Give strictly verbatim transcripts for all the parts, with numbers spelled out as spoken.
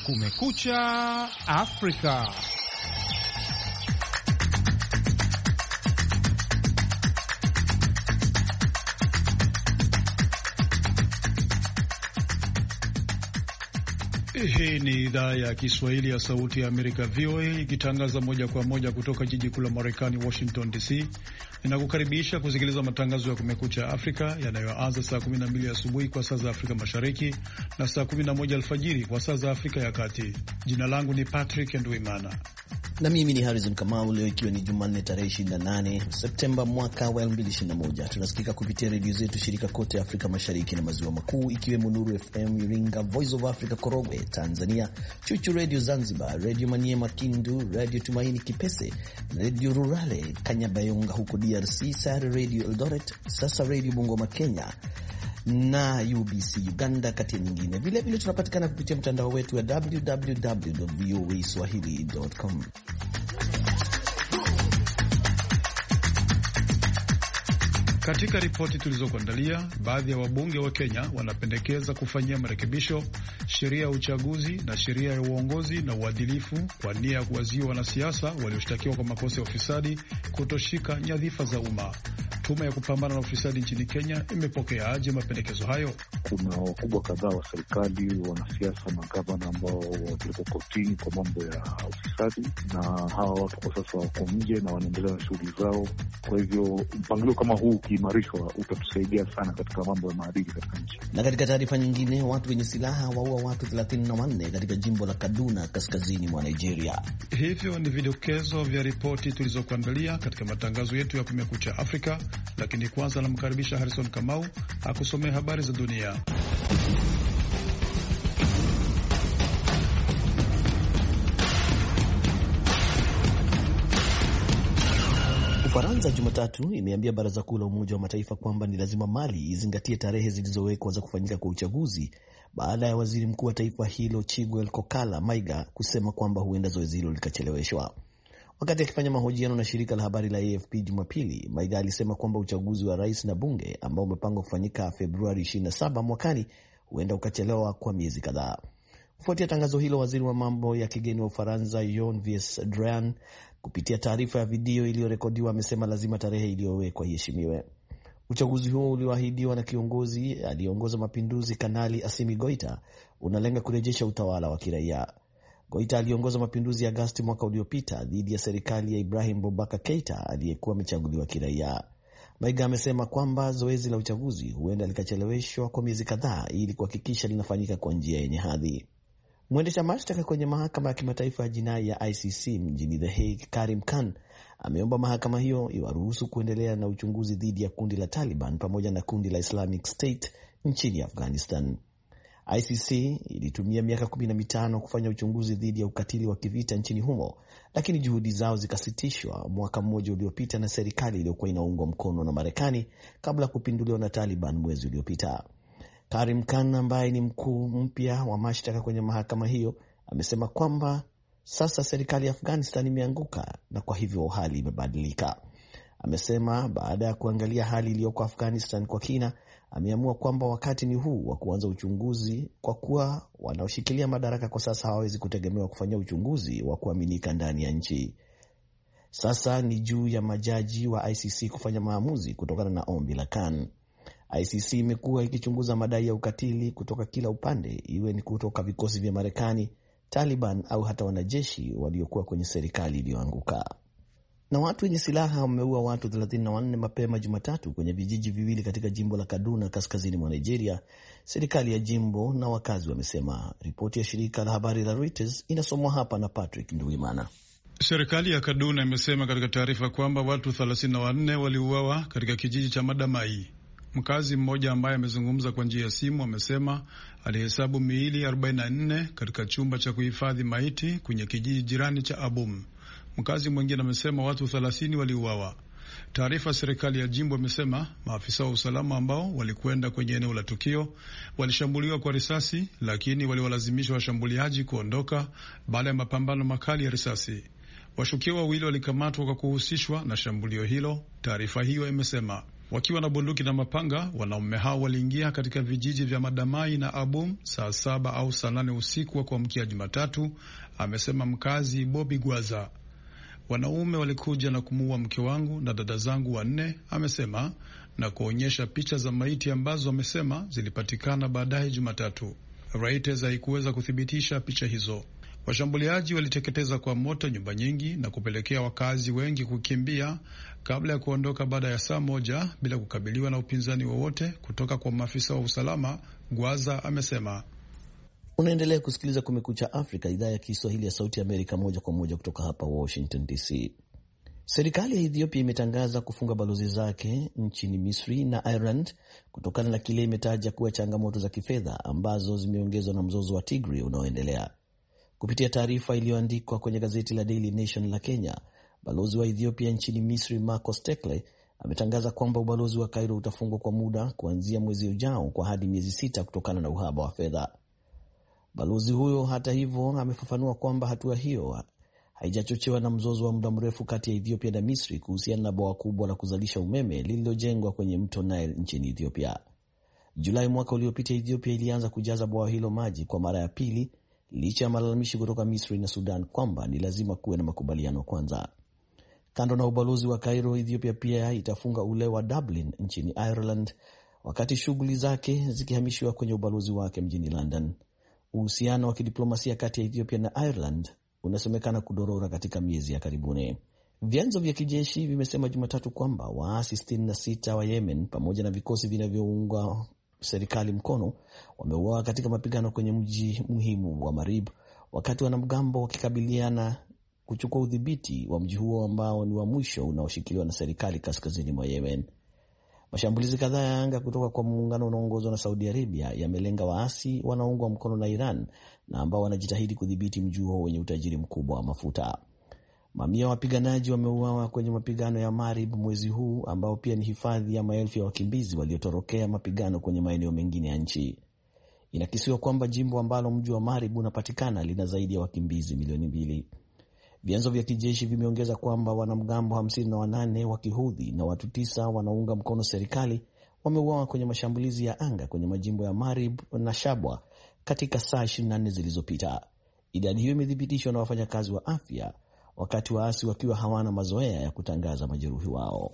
Kumekucha Afrika. Hii ni idhaa ya Kiswahili ya Sauti ya Amerika, V O A, ikitangaza moja kwa moja kutoka jiji kuu la Marekani, Washington D C. Ninakukaribisha kusikiliza matangazo ya Kumekucha Afrika yanayoanza saa kumi na mbili asubuhi kwa saa za Afrika Mashariki na saa kumi na moja alfajiri kwa saa za Afrika ya Kati. Jina langu ni Patrick Ndwimana na mimi ni Harrison Kamau. Leo ikiwa ni Jumanne tarehe ishirini na nane Septemba mwaka wa elfu mbili ishirini na moja, tunasikika kupitia redio zetu shirika kote Afrika Mashariki na Maziwa Makuu, ikiwemo Nuru F M Iringa, Voice of Africa Korogwe Tanzania, Chuchu Radio Zanzibar, Radio Maniema Kindu, Radio Tumaini Kipese, Radio Rurale Kanyabayonga huko D R C, Sare Radio Eldoret, Sasa Radio Bungoma Kenya na U B C Uganda, kati ya nyingine. Vile vile tunapatikana kupitia mtandao wetu wa w w w dot v o a swahili dot com. Katika ripoti tulizokuandalia, baadhi ya wabunge wa Kenya wanapendekeza kufanyia marekebisho sheria ya uchaguzi na sheria ya uongozi na uadilifu kwa nia ya kuwazuia wanasiasa walioshtakiwa kwa makosa ya ufisadi kutoshika nyadhifa za umma. Tume ya kupambana na ufisadi nchini Kenya imepokea aje mapendekezo hayo? Kuna wakubwa kadhaa wa serikali, wanasiasa, magavana ambao wako kotini kwa mambo ya ufisadi, na hawa watu kwa sasa wako nje na wanaendelea na shughuli zao. Kwa hivyo mpangilio kama huu ukiimarishwa utatusaidia sana katika mambo ya maadili katika nchi. Na katika taarifa nyingine, watu wenye silaha waua watu thelathini na wanne katika jimbo la Kaduna kaskazini mwa Nigeria. Hivyo ni vidokezo vya ripoti tulizokuandalia katika matangazo yetu ya Kumekucha Afrika, lakini kwanza namkaribisha Harrison Kamau akusomea habari za dunia. Ufaransa Jumatatu imeambia Baraza Kuu la Umoja wa Mataifa kwamba ni lazima Mali izingatie tarehe zilizowekwa za kufanyika kwa uchaguzi baada ya waziri mkuu wa taifa hilo Chiguel Kokala Maiga kusema kwamba huenda zoezi hilo likacheleweshwa. Wakati akifanya mahojiano na shirika la habari la A F P Jumapili, Maiga alisema kwamba uchaguzi wa rais na bunge ambao umepangwa kufanyika Februari ishirini na saba mwakani huenda ukachelewa kwa miezi kadhaa. Kufuatia tangazo hilo, waziri wa mambo ya kigeni wa Ufaransa Jean-Yves Le Drian kupitia taarifa ya video iliyorekodiwa amesema lazima tarehe iliyowekwa iheshimiwe. Uchaguzi huo ulioahidiwa na kiongozi aliyeongoza mapinduzi Kanali Assimi Goita unalenga kurejesha utawala wa kiraia. Goita aliongoza mapinduzi ya Agosti mwaka uliopita dhidi ya serikali ya Ibrahim Boubacar Keita aliyekuwa amechaguliwa kiraia. Maiga amesema kwamba zoezi la uchaguzi huenda likacheleweshwa kwa miezi kadhaa ili kuhakikisha linafanyika kwa njia yenye hadhi. Mwendesha mashtaka kwenye mahakama ya kimataifa ya jinai ya I C C mjini The Hague, Karim Khan, ameomba mahakama hiyo iwaruhusu kuendelea na uchunguzi dhidi ya kundi la Taliban pamoja na kundi la Islamic State nchini Afghanistan. I C C ilitumia miaka kumi na mitano kufanya uchunguzi dhidi ya ukatili wa kivita nchini humo, lakini juhudi zao zikasitishwa mwaka mmoja uliopita na serikali iliyokuwa inaungwa mkono na Marekani kabla ya kupinduliwa na Taliban mwezi uliopita. Karim Khan, ambaye ni mkuu mpya wa mashtaka kwenye mahakama hiyo, amesema kwamba sasa serikali ya Afghanistan imeanguka na kwa hivyo hali imebadilika. Amesema baada ya kuangalia hali iliyoko Afghanistan kwa kina, ameamua kwamba wakati ni huu wa kuanza uchunguzi, kwa kuwa wanaoshikilia madaraka kwa sasa hawawezi kutegemewa kufanya uchunguzi wa kuaminika ndani ya nchi. Sasa ni juu ya majaji wa I C C kufanya maamuzi kutokana na ombi la Khan. I C C imekuwa ikichunguza madai ya ukatili kutoka kila upande, iwe ni kutoka vikosi vya Marekani, Taliban au hata wanajeshi waliokuwa kwenye serikali iliyoanguka. Na watu wenye silaha wameua watu thelathini na wanne mapema Jumatatu kwenye vijiji viwili katika jimbo la Kaduna kaskazini mwa Nigeria, serikali ya jimbo na wakazi wamesema. Ripoti ya shirika la habari la Reuters inasomwa hapa na Patrick Ndwimana. Serikali ya Kaduna imesema katika taarifa kwamba watu thelathini na wanne waliuawa katika kijiji cha Madamai. Mkazi mmoja ambaye amezungumza kwa njia ya simu amesema alihesabu miili arobaini na nne katika chumba cha kuhifadhi maiti kwenye kijiji jirani cha Abum. Mkazi mwingine amesema watu thelathini waliuawa. Taarifa ya serikali ya jimbo imesema maafisa wa usalama ambao walikwenda kwenye eneo la tukio walishambuliwa kwa risasi, lakini waliwalazimisha washambuliaji kuondoka baada ya mapambano makali ya risasi. Washukiwa wawili walikamatwa kwa kuhusishwa na shambulio hilo, taarifa hiyo imesema. Wakiwa na bunduki na mapanga, wanaume hao waliingia katika vijiji vya Madamai na Abum saa saba au saa nane usiku wa kuamkia Jumatatu, amesema mkazi Bobby Gwaza. Wanaume walikuja na kumuua mke wangu na dada zangu wanne, amesema, na kuonyesha picha za maiti ambazo amesema zilipatikana baadaye Jumatatu. Reuters haikuweza kuthibitisha picha hizo. Washambuliaji waliteketeza kwa moto nyumba nyingi na kupelekea wakazi wengi kukimbia kabla ya kuondoka baada ya saa moja bila kukabiliwa na upinzani wowote kutoka kwa maafisa wa usalama, Gwaza amesema. Unaendelea kusikiliza Kumekucha Afrika, idhaa ya Kiswahili ya Sauti ya Amerika, moja kwa moja kutoka hapa Washington D C. Serikali ya Ethiopia imetangaza kufunga balozi zake nchini Misri na Ireland kutokana na kile imetaja kuwa changamoto za kifedha ambazo zimeongezwa na mzozo wa Tigray unaoendelea. Kupitia taarifa iliyoandikwa kwenye gazeti la Daily Nation la Kenya, balozi wa Ethiopia nchini Misri Marcos Tekle ametangaza kwamba ubalozi wa Cairo utafungwa kwa muda kuanzia mwezi ujao kwa hadi miezi sita kutokana na uhaba wa fedha. Balozi huyo hata hivyo amefafanua kwamba hatua hiyo haijachochewa na mzozo wa muda mrefu kati ya Ethiopia na Misri kuhusiana na bwawa kubwa la kuzalisha umeme lililojengwa kwenye mto Nile nchini Ethiopia. Julai mwaka uliopita, Ethiopia ilianza kujaza bwawa hilo maji kwa mara ya pili, licha ya malalamishi kutoka Misri na Sudan kwamba ni lazima kuwe na makubaliano kwanza. Kando na ubalozi wa Cairo, Ethiopia pia itafunga ule wa Dublin nchini Ireland, wakati shughuli zake zikihamishiwa kwenye ubalozi wake mjini London. Uhusiano wa kidiplomasia kati ya Ethiopia na Ireland unasemekana kudorora katika miezi ya karibuni. Vyanzo vya kijeshi vimesema Jumatatu kwamba waasi sitini na sita wa Yemen pamoja na vikosi vinavyounga serikali mkono wameuawa katika mapigano kwenye mji muhimu wa Marib, wakati wanamgambo wakikabiliana kuchukua udhibiti wa mji huo ambao ni wa mwisho unaoshikiliwa na serikali kaskazini mwa Yemen. Mashambulizi kadhaa ya anga kutoka kwa muungano unaoongozwa na Saudi Arabia yamelenga waasi wanaoungwa mkono na Iran na ambao wanajitahidi kudhibiti mji huo wenye utajiri mkubwa wa mafuta. Mamia wapiganaji wameuawa kwenye mapigano ya Marib mwezi huu, ambao pia ni hifadhi ya maelfu ya wakimbizi waliotorokea mapigano kwenye maeneo mengine ya nchi. Inakisiwa kwamba jimbo ambalo mji wa Marib unapatikana lina zaidi ya wakimbizi milioni mbili. Vyanzo vya kijeshi vimeongeza kwamba wanamgambo hamsini na wanane wa Kihudhi na watu tisa wanaunga mkono serikali wameuawa kwenye mashambulizi ya anga kwenye majimbo ya Marib na Shabwa katika saa ishirini na nne zilizopita. Idadi hiyo imethibitishwa na wafanyakazi wa afya, wakati waasi wakiwa hawana mazoea ya kutangaza majeruhi wao.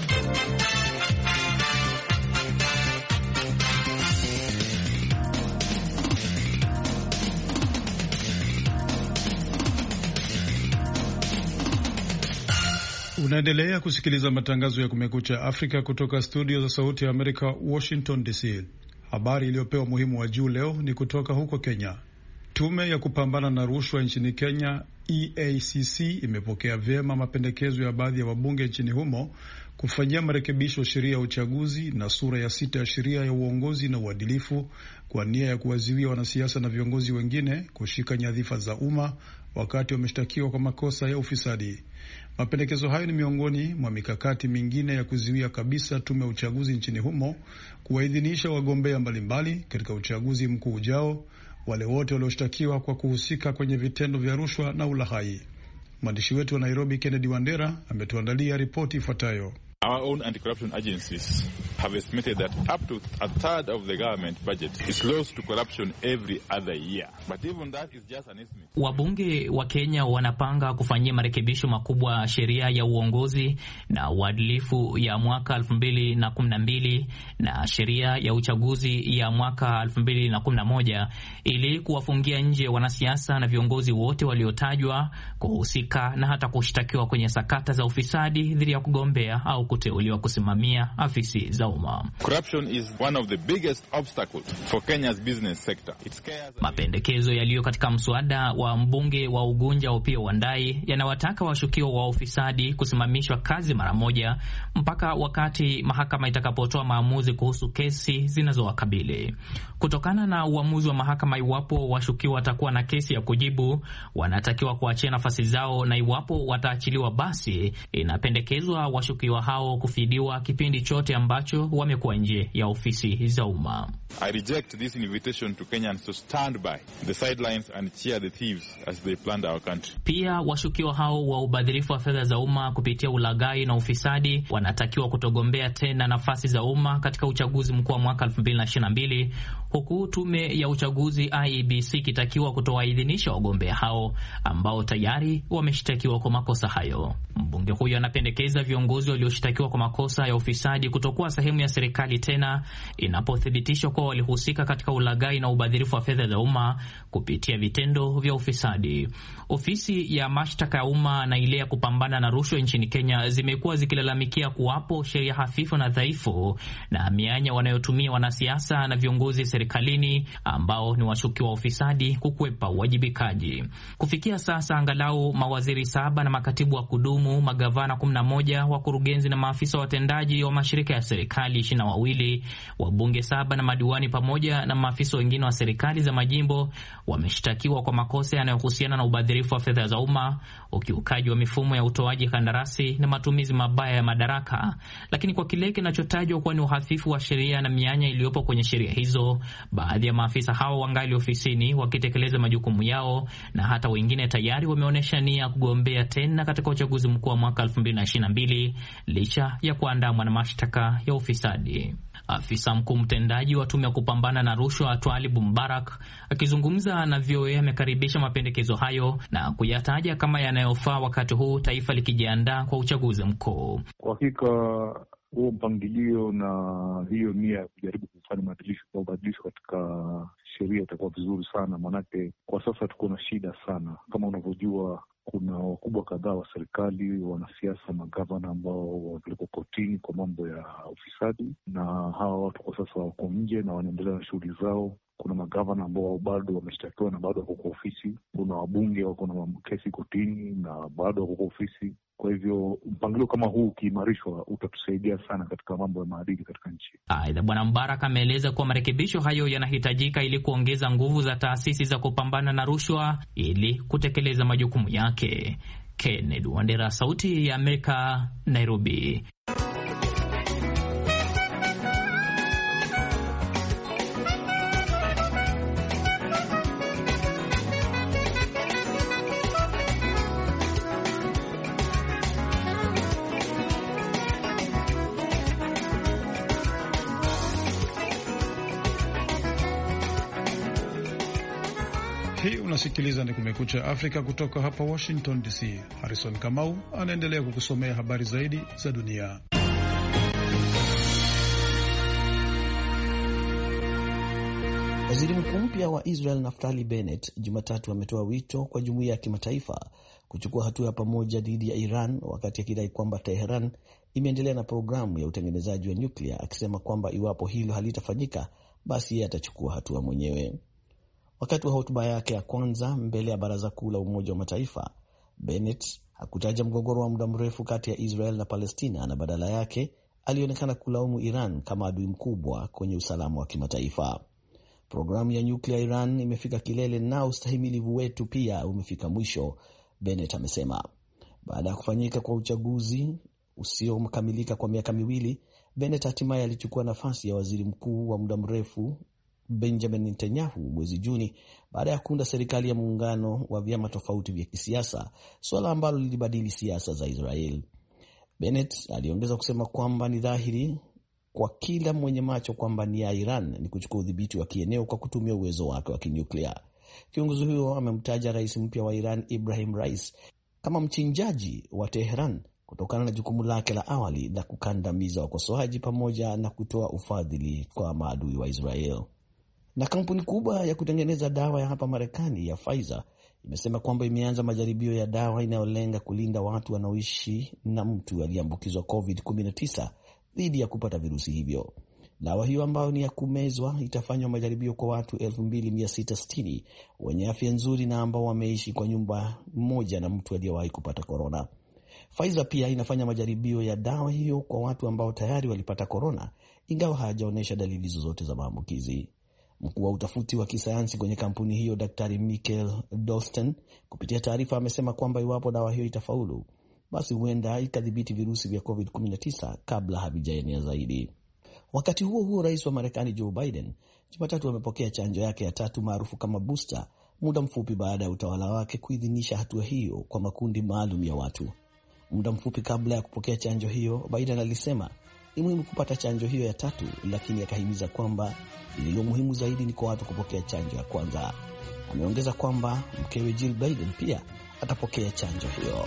Unaendelea kusikiliza matangazo ya Kumekucha Afrika kutoka studio za Sauti ya Amerika, Washington D C. Habari iliyopewa muhimu wa juu leo ni kutoka huko Kenya. Tume ya kupambana na rushwa nchini Kenya, E A C C, imepokea vyema mapendekezo ya baadhi ya wabunge nchini humo kufanyia marekebisho sheria ya uchaguzi na sura ya sita ya sheria ya uongozi na uadilifu kwa nia ya kuwazuia wanasiasa na viongozi wengine kushika nyadhifa za umma wakati wameshtakiwa kwa makosa ya ufisadi. Mapendekezo hayo ni miongoni mwa mikakati mingine ya kuzuia kabisa tume ya uchaguzi nchini humo kuwaidhinisha wagombea mbalimbali katika uchaguzi mkuu ujao, wale wote walioshtakiwa kwa kuhusika kwenye vitendo vya rushwa na ulahai. Mwandishi wetu wa Nairobi Kennedy Wandera ametuandalia ripoti ifuatayo. Our own anti-corruption agencies have estimated that up to a third of the government budget is close to corruption every other year. But even that is just an estimate. Wabunge wa Kenya wanapanga kufanyia marekebisho makubwa sheria ya uongozi na uadilifu ya mwaka elfu mbili na kumi na mbili na sheria ya uchaguzi ya mwaka elfu mbili na kumi na moja ili kuwafungia nje wanasiasa na viongozi wote waliotajwa kuhusika na hata kushtakiwa kwenye sakata za ufisadi dhidi ya kugombea au kuteuliwa kusimamia afisi za umma. Corruption is one of the biggest obstacles for Kenya's business sector. Mapendekezo yaliyo katika mswada wa mbunge wa Ugunja Opiyo Wandayi yanawataka washukiwa wa ufisadi kusimamishwa kazi mara moja mpaka wakati mahakama itakapotoa maamuzi kuhusu kesi zinazowakabili. Kutokana na uamuzi wa mahakama, iwapo washukiwa watakuwa na kesi ya kujibu, wanatakiwa kuachia nafasi zao, na iwapo wataachiliwa, basi inapendekezwa washukiwa hao kufidiwa kipindi chote ambacho wamekuwa nje ya ofisi za umma. I reject this invitation to Kenyans to stand by the sidelines and cheer the thieves as they plunder our country. Pia washukiwa hao wa ubadhirifu wa fedha za umma kupitia ulaghai na ufisadi wanatakiwa kutogombea tena nafasi za umma katika uchaguzi mkuu wa mwaka elfu mbili ishirini na mbili, huku tume ya uchaguzi I E B C kitakiwa kutowaidhinisha wagombea hao ambao tayari wameshtakiwa kwa makosa hayo. Mbunge huyo anapendekeza viongozi walioshtakiwa kwa makosa ya ufisadi kutokuwa sehemu ya serikali tena inapothibitishwa kwa walihusika katika ulaghai na ubadhirifu wa fedha za umma kupitia vitendo vya ufisadi. Ofisi ya mashtaka ya umma na ile ya kupambana na rushwa nchini Kenya zimekuwa zikilalamikia kuwapo sheria hafifu na dhaifu na mianya wanayotumia wanasiasa na viongozi serikalini ambao ni washukiwa wa ufisadi kukwepa uwajibikaji. Kufikia sasa angalau mawaziri saba na makatibu wa kudumu, magavana kumi na moja, wakurugenzi na maafisa watendaji wa mashirika ya serikali ishirini na wawili, wabunge saba na madiwani pamoja na maafisa wengine wa serikali za majimbo wameshtakiwa kwa makosa yanayohusiana na ubadhirifu wa fedha za umma, ukiukaji wa mifumo ya utoaji kandarasi na matumizi mabaya ya madaraka. Lakini kwa kile kinachotajwa kuwa ni uhafifu wa sheria na mianya iliyopo kwenye sheria hizo, baadhi ya maafisa hao wangali ofisini wakitekeleza majukumu yao, na hata wengine tayari wameonyesha nia kugombea tena katika uchaguzi mkuu wa mwaka elfu mbili ishirini na mbili licha ya kuandamwa na mashtaka ya ufisadi. Afisa mkuu mtendaji wa tume ya kupambana na rushwa Twalib Mbarak akizungumza na V O A amekaribisha mapendekezo hayo na kuyataja kama yanayofaa wakati huu taifa likijiandaa kwa uchaguzi mkuu. Kwa hakika huo mpangilio na hiyo nia ya kujaribu kufanya mabadilisho kwa mabadilisho katika sheria itakuwa vizuri sana, manake kwa sasa tuko na shida sana. Kama unavyojua, kuna wakubwa kadhaa wa serikali, wanasiasa, magavana ambao wapelekwa kotini kwa mambo ya ufisadi, na hawa watu kwa sasa wako nje na wanaendelea na shughuli zao. Kuna magavana ambao bado wameshtakiwa na bado wako kwa ofisi. Kuna wabunge wako na kesi kotini na bado wako kwa ofisi. Kwa hivyo mpangilio kama huu ukiimarishwa utatusaidia sana katika mambo ya maadili katika nchi. Aidha, Bwana Mbarak ameeleza kuwa marekebisho hayo yanahitajika ili kuongeza nguvu za taasisi za kupambana na rushwa ili kutekeleza majukumu yake. Kennedy Wandera, Sauti ya Amerika, Nairobi. Hii unasikiliza ni Kumekucha Afrika kutoka hapa Washington D C. Harrison Kamau anaendelea kukusomea habari zaidi za dunia. Waziri mkuu mpya wa Israel Naftali Bennett Jumatatu ametoa wito kwa jumuiya ya kimataifa kuchukua hatua ya pamoja dhidi ya Iran, wakati akidai kwamba Teheran imeendelea na programu ya utengenezaji wa nyuklia, akisema kwamba iwapo hilo halitafanyika basi yeye atachukua hatua mwenyewe. Wakati wa hotuba yake ya kwanza mbele ya Baraza Kuu la Umoja wa Mataifa, Bennett hakutaja mgogoro wa muda mrefu kati ya Israel na Palestina, na badala yake alionekana kulaumu Iran kama adui mkubwa kwenye usalama wa kimataifa. Programu ya nyuklia Iran imefika kilele na ustahimilivu wetu pia umefika mwisho, Bennett amesema. Baada ya kufanyika kwa uchaguzi usiokamilika kwa miaka miwili, Bennett hatimaye alichukua nafasi ya waziri mkuu wa muda mrefu Benjamin Netanyahu mwezi Juni baada ya kuunda serikali ya muungano wa vyama tofauti vya kisiasa, suala ambalo lilibadili siasa za Israel. Bennett aliongeza kusema kwamba ni dhahiri kwa kila mwenye macho kwamba nia ya Iran ni kuchukua udhibiti wa kieneo kwa kutumia uwezo wake wa kinyuklia. Kiongozi huyo amemtaja rais mpya wa Iran Ibrahim Rais kama mchinjaji wa Tehran kutokana na jukumu lake la awali la kukandamiza wakosoaji pamoja na kutoa ufadhili kwa maadui wa Israel. Na kampuni kubwa ya kutengeneza dawa ya hapa Marekani ya Pfizer imesema kwamba imeanza majaribio ya dawa inayolenga kulinda watu wanaoishi na mtu aliyeambukizwa covid kumi na tisa dhidi ya kupata virusi hivyo. Dawa hiyo ambayo ni ya kumezwa itafanywa majaribio kwa watu elfu mbili mia sita sitini wenye afya nzuri na ambao wameishi kwa nyumba moja na mtu aliyewahi kupata korona. Pfizer pia inafanya majaribio ya dawa hiyo kwa watu ambao tayari walipata korona, ingawa hawajaonyesha dalili zozote za maambukizi. Mkuu wa utafiti wa kisayansi kwenye kampuni hiyo, Daktari Michael Dolsten, kupitia taarifa amesema kwamba iwapo dawa hiyo itafaulu, basi huenda ikadhibiti virusi vya covid kumi na tisa kabla havijaenea zaidi. Wakati huo huo, rais wa Marekani Joe Biden Jumatatu amepokea chanjo yake ya tatu maarufu kama booster, muda mfupi baada ya utawala wake kuidhinisha hatua hiyo kwa makundi maalum ya watu. Muda mfupi kabla ya kupokea chanjo hiyo, Biden alisema ni muhimu kupata chanjo hiyo ya tatu, lakini akahimiza kwamba lililo muhimu zaidi ni kwa watu kupokea chanjo ya kwanza. Ameongeza kwamba mkewe Jill Biden pia atapokea chanjo hiyo.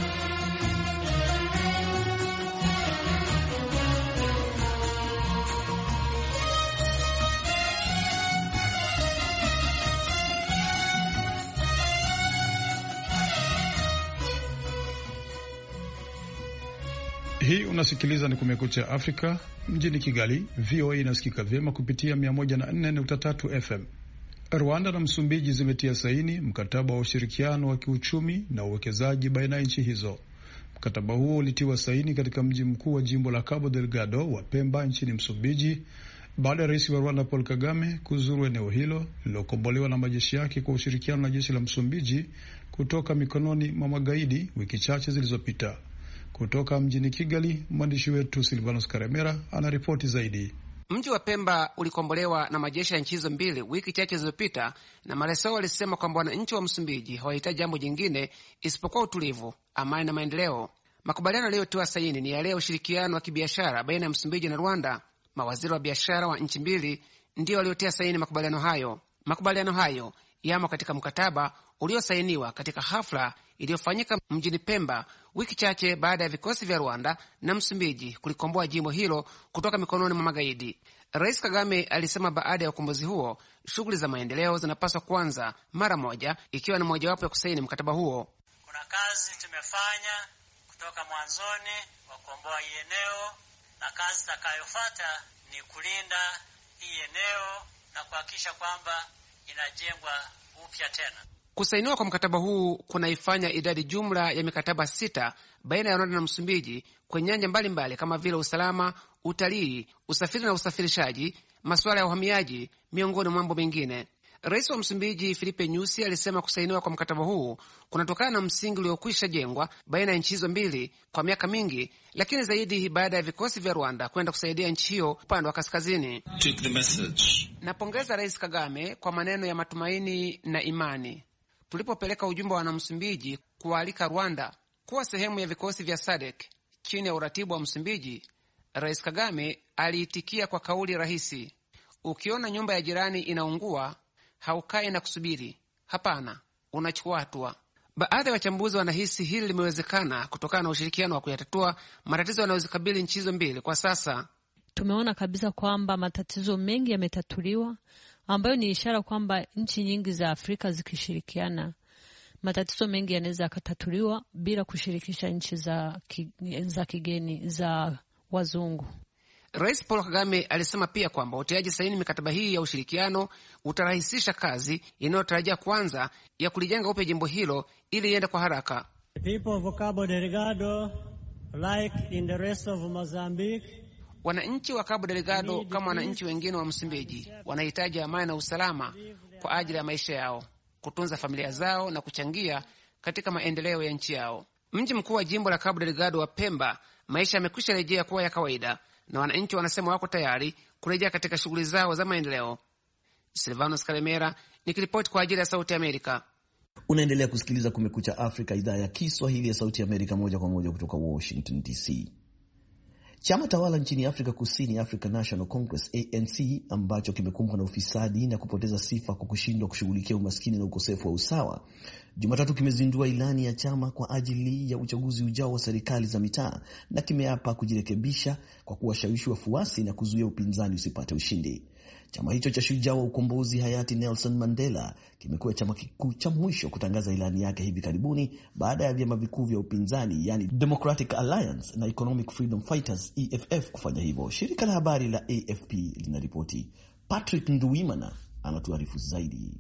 Hii unasikiliza ni Kumekucha Afrika. Mjini Kigali, V O A inasikika vyema kupitia mia moja na nne nukta tatu F M. Rwanda na Msumbiji zimetia saini mkataba wa ushirikiano wa kiuchumi na uwekezaji baina ya nchi hizo. Mkataba huo ulitiwa saini katika mji mkuu wa jimbo la Cabo Delgado wa Pemba nchini Msumbiji baada ya rais wa Rwanda Paul Kagame kuzuru eneo hilo lililokombolewa na majeshi yake kwa ushirikiano na jeshi la Msumbiji kutoka mikononi mwa magaidi wiki chache zilizopita. Kutoka mjini Kigali, mwandishi wetu Silvanos Karemera anaripoti zaidi. Mji wa Pemba ulikombolewa na majeshi ya nchi hizo mbili wiki chache zilizopita, na maresao walisema kwamba wananchi wa Msumbiji hawahitaji jambo jingine isipokuwa utulivu, amani na maendeleo. Makubaliano yaliyotiwa saini ni yale ya ushirikiano wa kibiashara baina ya Msumbiji na Rwanda. Mawaziri wa biashara wa nchi mbili ndio waliotia saini makubaliano hayo. Makubaliano hayo yamo katika mkataba uliosainiwa katika hafla iliyofanyika mjini Pemba wiki chache baada ya vikosi vya Rwanda na Msumbiji kulikomboa jimbo hilo kutoka mikononi mwa magaidi. Rais Kagame alisema baada ya ukombozi huo, shughuli za maendeleo zinapaswa kuanza mara moja, ikiwa ni mojawapo ya kusaini mkataba huo. Kuna kazi tumefanya kutoka mwanzoni wa kukomboa hii eneo, na kazi itakayofuata ni kulinda hii eneo na kuhakikisha kwamba inajengwa upya tena. Kusainiwa kwa mkataba huu kunaifanya idadi jumla ya mikataba sita baina ya Rwanda na Msumbiji kwenye nyanja mbalimbali kama vile usalama, utalii, usafiri na usafirishaji, masuala ya uhamiaji, miongoni mwa mambo mengine. Rais wa Msumbiji Filipe Nyusi alisema kusainiwa kwa mkataba huu kunatokana na msingi uliokwisha jengwa baina ya nchi hizo mbili kwa miaka mingi, lakini zaidi baada ya vikosi vya Rwanda kwenda kusaidia nchi hiyo upande wa kaskazini. Take the message. Napongeza Rais Kagame kwa maneno ya matumaini na imani. Tulipopeleka ujumbe wa Wanamsumbiji kuwaalika Rwanda kuwa sehemu ya vikosi vya S A D C chini ya uratibu wa Msumbiji, Rais Kagame aliitikia kwa kauli rahisi: ukiona nyumba ya jirani inaungua, haukai na kusubiri. Hapana, unachukua hatua. Baadhi ya wachambuzi wanahisi hili limewezekana kutokana na ushirikiano wa kuyatatua matatizo yanayozikabili nchi hizo mbili kwa sasa. Tumeona kabisa kwamba matatizo mengi yametatuliwa, ambayo ni ishara kwamba nchi nyingi za Afrika zikishirikiana, matatizo mengi yanaweza yakatatuliwa bila kushirikisha nchi za, ki, za kigeni za wazungu. Rais Paul Kagame alisema pia kwamba utiaji saini mikataba hii ya ushirikiano utarahisisha kazi inayotarajia kwanza ya kulijenga upya jimbo hilo ili iende kwa haraka. Cabo Delgado, like in the rest of Mozambique, wananchi wa Cabo Delgado kama wananchi wengine wa Msumbiji wanahitaji amani na usalama kwa ajili ya maisha yao, kutunza familia zao na kuchangia katika maendeleo ya nchi yao. Mji mkuu wa jimbo la Cabo Delgado wa Pemba, maisha yamekwisha rejea kuwa ya kawaida na wananchi wanasema wako tayari kurejea katika shughuli zao za maendeleo. Silvanos Karemera nikiripoti kwa ajili ya Sauti ya Amerika. Unaendelea kusikiliza Kumekucha Afrika, idhaa ya Kiswahili ya Sauti ya Amerika, moja kwa moja kutoka Washington D C. Chama tawala nchini Afrika Kusini, African National Congress A N C, ambacho kimekumbwa na ufisadi na kupoteza sifa kwa kushindwa kushughulikia umaskini na ukosefu wa usawa, Jumatatu kimezindua ilani ya chama kwa ajili ya uchaguzi ujao wa serikali za mitaa na kimeapa kujirekebisha kwa kuwashawishi wafuasi na kuzuia upinzani usipate ushindi. Chama hicho cha shujaa wa ukombozi hayati Nelson Mandela kimekuwa chama kikuu cha mwisho kutangaza ilani yake hivi karibuni baada ya vyama vikuu vya upinzani, yani Democratic Alliance na Economic Freedom Fighters E F F kufanya hivyo. Shirika la habari la A F P linaripoti. Patrick Nduwimana anatuarifu zaidi.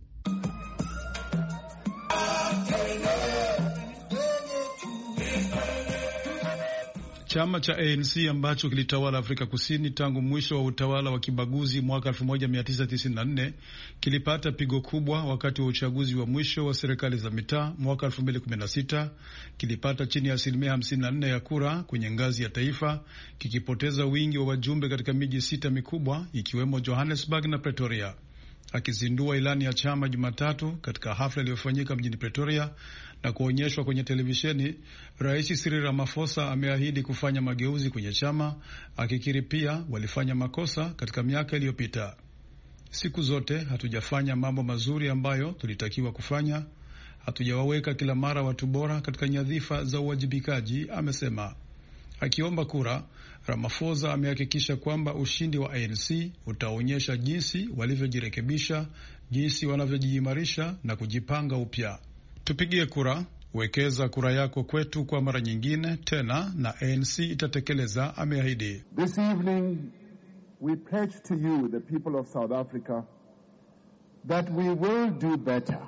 Chama cha A N C ambacho kilitawala Afrika Kusini tangu mwisho wa utawala wa kibaguzi mwaka elfu moja mia tisa tisini na nne kilipata pigo kubwa wakati wa uchaguzi wa mwisho wa serikali za mitaa mwaka elfu mbili kumi na sita. Kilipata chini ya asilimia hamsini na nne ya kura kwenye ngazi ya taifa, kikipoteza wingi wa wajumbe katika miji sita mikubwa ikiwemo Johannesburg na Pretoria. Akizindua ilani ya chama Jumatatu katika hafla iliyofanyika mjini Pretoria na kuonyeshwa kwenye televisheni, Rais Cyril Ramaphosa ameahidi kufanya mageuzi kwenye chama, akikiri pia walifanya makosa katika miaka iliyopita. Siku zote hatujafanya mambo mazuri ambayo tulitakiwa kufanya. Hatujawaweka kila mara watu bora katika nyadhifa za uwajibikaji, amesema. Akiomba kura, Ramaphosa amehakikisha kwamba ushindi wa A N C utaonyesha jinsi walivyojirekebisha, jinsi wanavyojiimarisha na kujipanga upya. Tupigie kura, wekeza kura yako kwetu kwa mara nyingine tena, na A N C itatekeleza, ameahidi. This evening we pledge to you, the people of South Africa, that we will do better.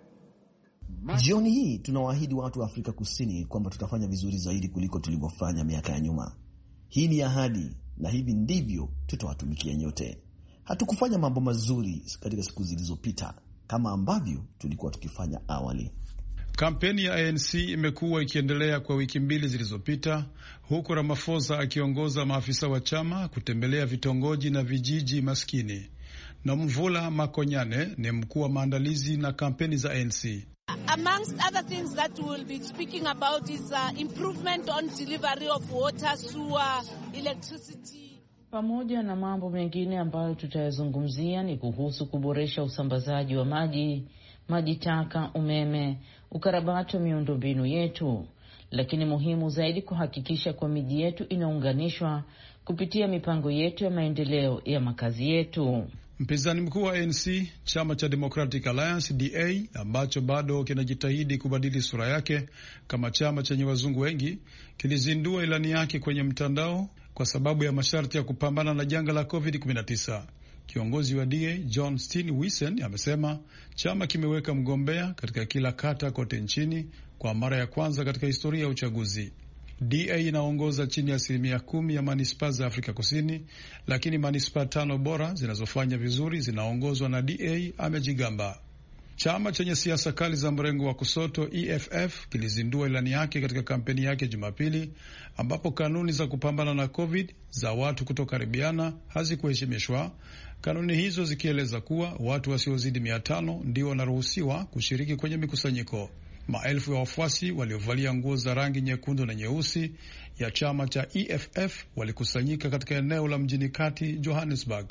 Jioni hii tunawaahidi watu wa Afrika Kusini kwamba tutafanya vizuri zaidi kuliko tulivyofanya miaka ya nyuma. Hii ni ahadi na hivi ndivyo tutawatumikia nyote. Hatukufanya mambo mazuri katika siku zilizopita kama ambavyo tulikuwa tukifanya awali. Kampeni ya A N C imekuwa ikiendelea kwa wiki mbili zilizopita, huku Ramaphosa akiongoza maafisa wa chama kutembelea vitongoji na vijiji maskini. Nomvula Makonyane ni mkuu wa maandalizi na kampeni za A N C. Amongst other things that we will be speaking about is uh, improvement on delivery of water, sewer, electricity. Pamoja na mambo mengine ambayo tutayazungumzia ni kuhusu kuboresha usambazaji wa maji, maji taka, umeme, ukarabati wa miundombinu yetu, lakini muhimu zaidi kuhakikisha kwa miji yetu inaunganishwa kupitia mipango yetu ya maendeleo ya makazi yetu. Mpinzani mkuu wa A N C, chama cha Democratic Alliance D A, ambacho bado kinajitahidi kubadili sura yake kama chama chenye wazungu wengi, kilizindua ilani yake kwenye mtandao kwa sababu ya masharti ya kupambana na janga la covid kumi na tisa. Kiongozi wa D A John Steenhuisen amesema chama kimeweka mgombea katika kila kata kote nchini kwa mara ya kwanza katika historia ya uchaguzi. D A inaongoza chini ya asilimia kumi ya manispaa za Afrika Kusini, lakini manispaa tano bora zinazofanya vizuri zinaongozwa na D A, amejigamba. Chama chenye siasa kali za mrengo wa kusoto E F F kilizindua ilani yake katika kampeni yake Jumapili, ambapo kanuni za kupambana na COVID za watu kutokaribiana hazikuheshimishwa, kanuni hizo zikieleza kuwa watu wasiozidi mia tano ndio wanaruhusiwa kushiriki kwenye mikusanyiko. Maelfu ya wafuasi waliovalia nguo za rangi nyekundu na nyeusi ya chama cha E F F walikusanyika katika eneo la mjini kati Johannesburg.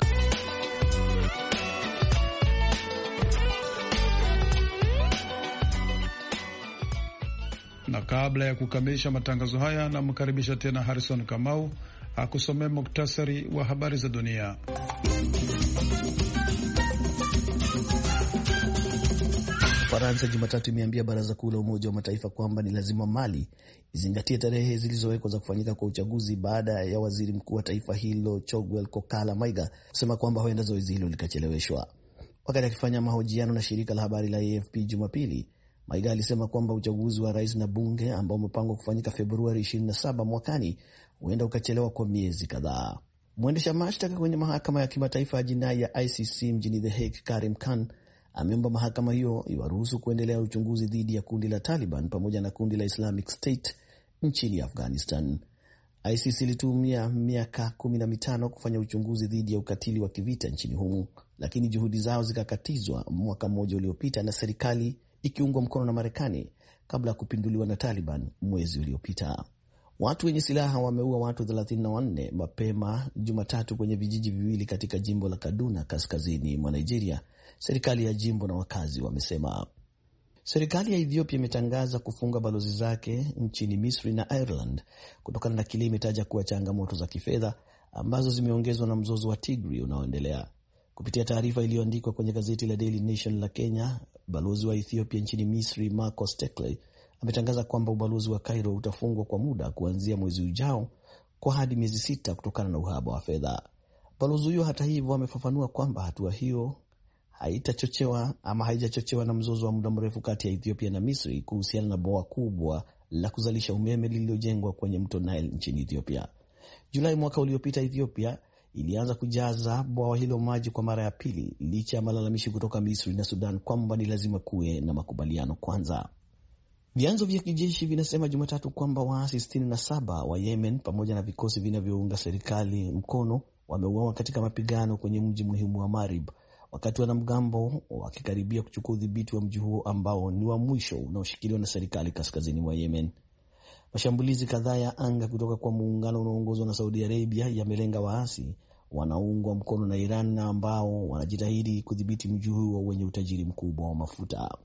Na kabla ya kukamilisha matangazo haya, namkaribisha tena Harrison Kamau akusomea muktasari wa habari za dunia. Faransa Jumatatu imeambia Baraza Kuu la Umoja wa Mataifa kwamba ni lazima Mali izingatie tarehe zilizowekwa za kufanyika kwa uchaguzi baada ya waziri mkuu wa taifa hilo Choguel Kokala Maiga kusema kwamba huenda zoezi hilo likacheleweshwa. Wakati akifanya mahojiano na shirika la habari la A F P Jumapili, Maiga alisema kwamba uchaguzi wa rais na bunge ambao umepangwa kufanyika Februari ishirini na saba mwakani huenda ukachelewa kwa miezi kadhaa. Mwendesha mashtaka kwenye mahakama ya kimataifa ya jinai ya I C C mjini The Hague, Karim Khan, ameomba mahakama hiyo iwaruhusu kuendelea uchunguzi dhidi ya kundi la Taliban pamoja na kundi la Islamic State nchini Afghanistan. I C C ilitumia miaka kumi na mitano kufanya uchunguzi dhidi ya ukatili wa kivita nchini humo, lakini juhudi zao zikakatizwa mwaka mmoja uliopita na serikali ikiungwa mkono na Marekani kabla ya kupinduliwa na Taliban mwezi uliopita. Watu wenye silaha wameua watu thelathini na wanne mapema Jumatatu kwenye vijiji viwili katika jimbo la Kaduna kaskazini mwa Nigeria, serikali ya jimbo na wakazi wamesema. Serikali ya Ethiopia imetangaza kufunga balozi zake nchini Misri na Ireland kutokana na kile imetaja kuwa changamoto za kifedha ambazo zimeongezwa na mzozo wa Tigray unaoendelea. Kupitia taarifa iliyoandikwa kwenye gazeti la Daily Nation la Kenya, balozi wa Ethiopia nchini Misri Marcos Tekley ametangaza kwamba ubalozi wa Cairo utafungwa kwa muda kuanzia mwezi ujao kwa hadi miezi sita kutokana na uhaba wa fedha. Balozi huyo hata hivyo amefafanua kwamba hatua hiyo haitachochewa ama haijachochewa na mzozo wa muda mrefu kati ya Ethiopia na Misri kuhusiana na bwawa kubwa la kuzalisha umeme lililojengwa kwenye mto Nile nchini Ethiopia. Julai mwaka uliopita, Ethiopia ilianza kujaza bwawa hilo maji kwa mara ya pili, licha ya malalamishi kutoka Misri na Sudan kwamba ni lazima kuwe na makubaliano kwanza. Vyanzo vya kijeshi vinasema Jumatatu kwamba waasi sitini na saba wa Yemen pamoja na vikosi vinavyounga serikali mkono wameuawa katika mapigano kwenye mji muhimu wa Marib, wakati wanamgambo wakikaribia kuchukua udhibiti wa mji huo ambao ni wa mwisho unaoshikiliwa na serikali kaskazini mwa Yemen. Mashambulizi kadhaa ya anga kutoka kwa muungano unaoongozwa na Saudi Arabia yamelenga waasi wanaoungwa mkono na Iran na ambao wanajitahidi kudhibiti mji huo wenye utajiri mkubwa wa mafuta.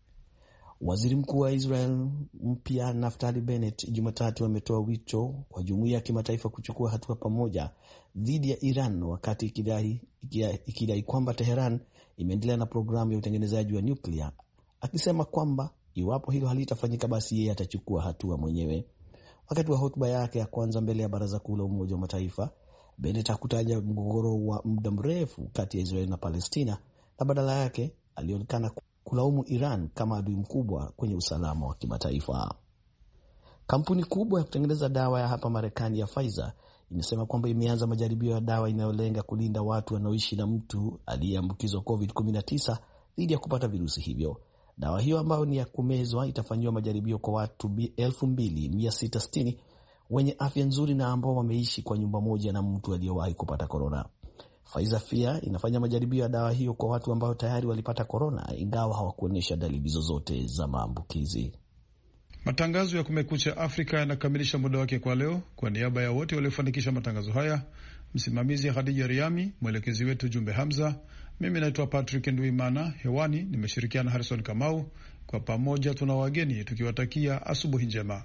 Waziri Mkuu wa Israel mpya Naftali Bennett Jumatatu ametoa wito kwa jumuiya ya kimataifa kuchukua hatua pamoja dhidi ya Iran, wakati ikidai, ikidai kwamba Teheran imeendelea na programu ya utengenezaji wa nyuklia, akisema kwamba iwapo hilo halitafanyika basi yeye atachukua hatua mwenyewe. Wakati wa hotuba yake ya kwanza mbele ya Baraza Kuu la Umoja wa Mataifa, Bennett hakutaja mgogoro wa muda mrefu kati ya Israel na Palestina, na badala yake alionekana kulaumu Iran kama adui mkubwa kwenye usalama wa kimataifa. Kampuni kubwa ya kutengeneza dawa ya hapa Marekani ya Pfizer imesema kwamba imeanza majaribio ya dawa inayolenga kulinda watu wanaoishi na mtu aliyeambukizwa covid kumi na tisa dhidi ya kupata virusi hivyo. Dawa hiyo ambayo ni ya kumezwa itafanyiwa majaribio kwa watu elfu mbili mia sita sitini wenye afya nzuri na ambao wameishi kwa nyumba moja na mtu aliyewahi kupata korona. Pfizer pia inafanya majaribio ya dawa hiyo kwa watu ambao tayari walipata korona, ingawa hawakuonyesha dalili zozote za maambukizi. Matangazo ya Kumekucha Afrika yanakamilisha muda wake kwa leo. Kwa niaba ya wote waliofanikisha matangazo haya, msimamizi Khadija Riami, mwelekezi wetu Jumbe Hamza, mimi naitwa Patrick Ndwimana, hewani nimeshirikiana Harrison Kamau. Kwa pamoja tuna wageni tukiwatakia asubuhi njema.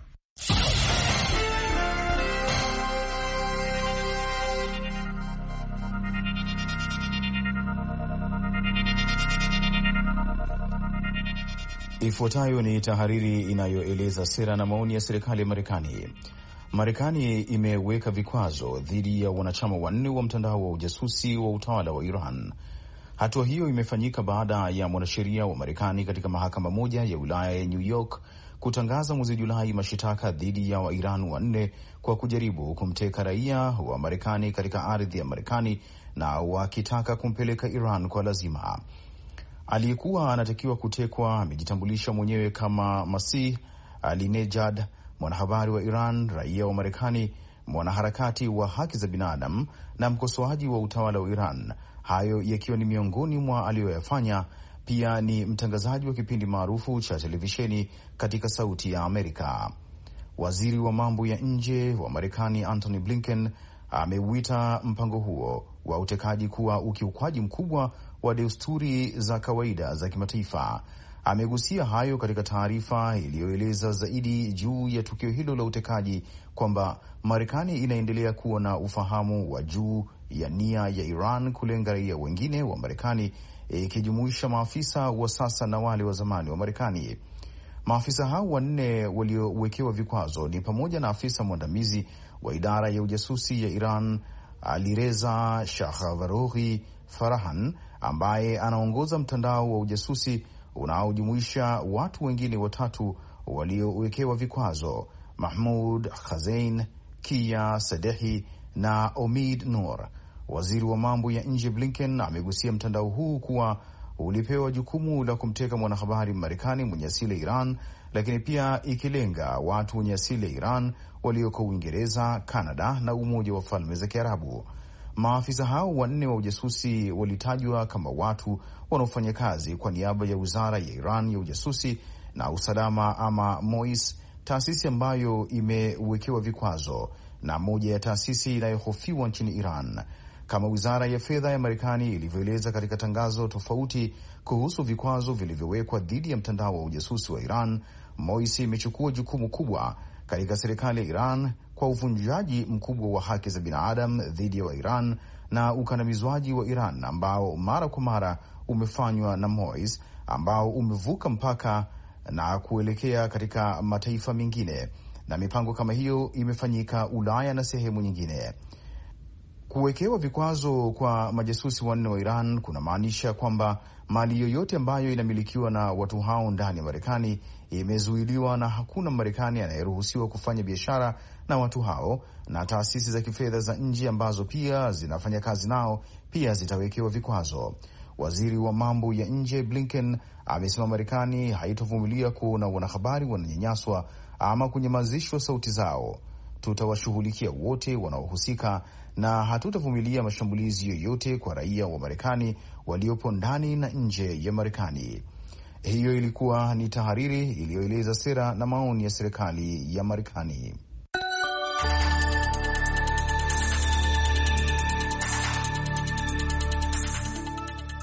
Ifuatayo ni tahariri inayoeleza sera na maoni ya serikali ya Marekani. Marekani imeweka vikwazo dhidi ya wanachama wanne wa mtandao wa ujasusi wa utawala wa Iran. Hatua hiyo imefanyika baada ya mwanasheria wa Marekani katika mahakama moja ya wilaya ya New York kutangaza mwezi Julai mashitaka dhidi ya Wairan wanne kwa kujaribu kumteka raia wa Marekani katika ardhi ya Marekani na wakitaka kumpeleka Iran kwa lazima. Aliyekuwa anatakiwa kutekwa amejitambulisha mwenyewe kama Masih Alinejad, mwanahabari wa Iran, raia wa Marekani, mwanaharakati wa haki za binadamu na mkosoaji wa utawala wa Iran, hayo yakiwa ni miongoni mwa aliyoyafanya. Pia ni mtangazaji wa kipindi maarufu cha televisheni katika Sauti ya Amerika. Waziri wa mambo ya nje wa Marekani Antony Blinken ameuita mpango huo wa utekaji kuwa ukiukwaji mkubwa wa desturi za kawaida za kimataifa. Amegusia hayo katika taarifa iliyoeleza zaidi juu ya tukio hilo la utekaji, kwamba Marekani inaendelea kuwa na ufahamu wa juu ya nia ya Iran kulenga raia wengine wa Marekani, ikijumuisha maafisa wa sasa na wale wa zamani wa Marekani. Maafisa hao wanne waliowekewa vikwazo ni pamoja na afisa mwandamizi wa idara ya ujasusi ya Iran Alireza Shahavarohi Farahan, ambaye anaongoza mtandao wa ujasusi unaojumuisha watu wengine watatu waliowekewa vikwazo: Mahmoud Khazain, Kia Sadehi na Omid Noor. Waziri wa mambo ya nje Blinken amegusia mtandao huu kuwa ulipewa jukumu la kumteka mwanahabari Marekani mwenye asili ya Iran, lakini pia ikilenga watu wenye asili ya Iran walioko Uingereza, Kanada na Umoja wa Falme za Kiarabu. Maafisa hao wanne wa ujasusi walitajwa kama watu wanaofanya kazi kwa niaba ya Wizara ya Iran ya ujasusi na usalama, ama M O I S, taasisi ambayo imewekewa vikwazo na moja ya taasisi inayohofiwa nchini Iran. Kama Wizara ya Fedha ya Marekani ilivyoeleza katika tangazo tofauti kuhusu vikwazo vilivyowekwa dhidi ya mtandao wa ujasusi wa Iran, M O I S imechukua jukumu kubwa katika serikali ya Iran kwa uvunjaji mkubwa wa haki za binadamu dhidi ya Iran na ukandamizwaji wa Iran ambao mara kwa mara umefanywa na M O I S, ambao umevuka mpaka na kuelekea katika mataifa mengine, na mipango kama hiyo imefanyika Ulaya na sehemu nyingine. Kuwekewa vikwazo kwa majasusi wanne wa Iran kunamaanisha kwamba mali yoyote ambayo inamilikiwa na watu hao ndani ya Marekani imezuiliwa na hakuna Marekani anayeruhusiwa kufanya biashara na watu hao, na taasisi za kifedha za nje ambazo pia zinafanya kazi nao pia zitawekewa vikwazo. Waziri wa mambo ya nje Blinken amesema Marekani haitovumilia kuona wanahabari wananyanyaswa ama kunyamazishwa sauti zao. Tutawashughulikia wote wanaohusika na hatutavumilia mashambulizi yoyote kwa raia wa Marekani waliopo ndani na nje ya Marekani. Hiyo ilikuwa ni tahariri iliyoeleza sera na maoni ya serikali ya Marekani.